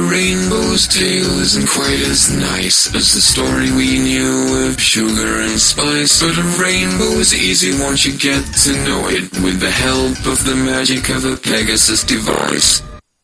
rainbow's tale isn't quite as nice as the story we knew of sugar and spice. But a rainbow is easy once you get to know it, with the help of the magic of a Pegasus device.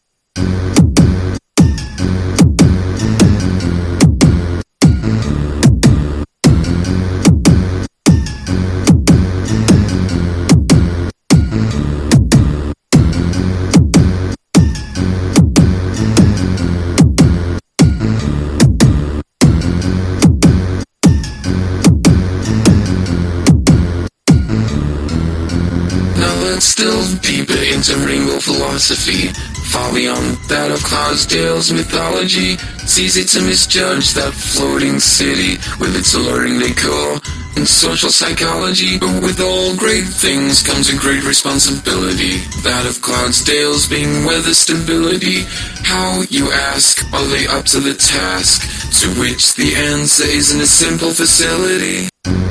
Let's delve deeper into rainbow philosophy, far beyond that of Cloudsdale's mythology. It's easy to misjudge that floating city with its alluring decor and social psychology, but with all great things comes a great responsibility, that of Cloudsdale's being weather stability. How, you ask, are they up to the task? To which the answer isn't a simple facility.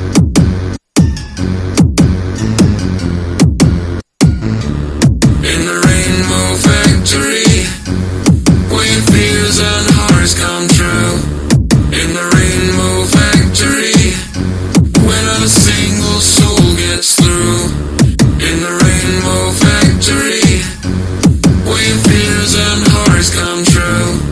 Come true in the rainbow factory, when not a single soul gets through. In the rainbow factory, where your fears and hearts come true.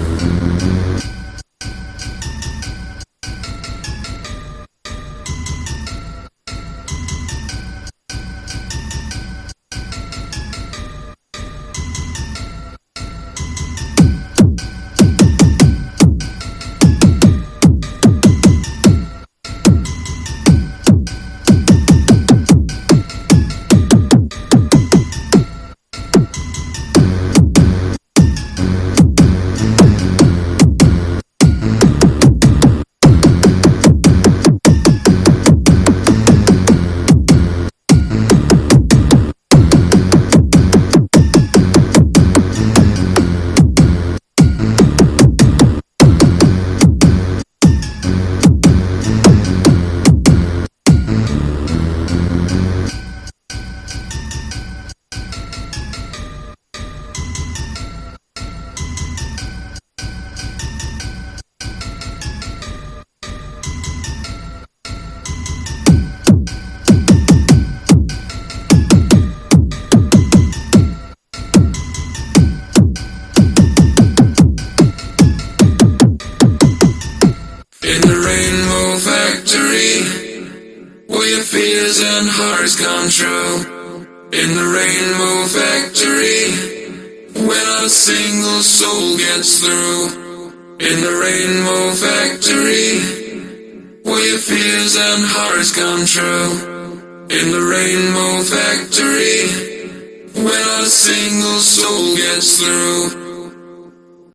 In the rainbow factory, where your fears and hearts come true. In the rainbow factory, where not a single soul gets through. In the rainbow factory, where your fears and hearts come true. In the rainbow factory, where not a single soul gets through.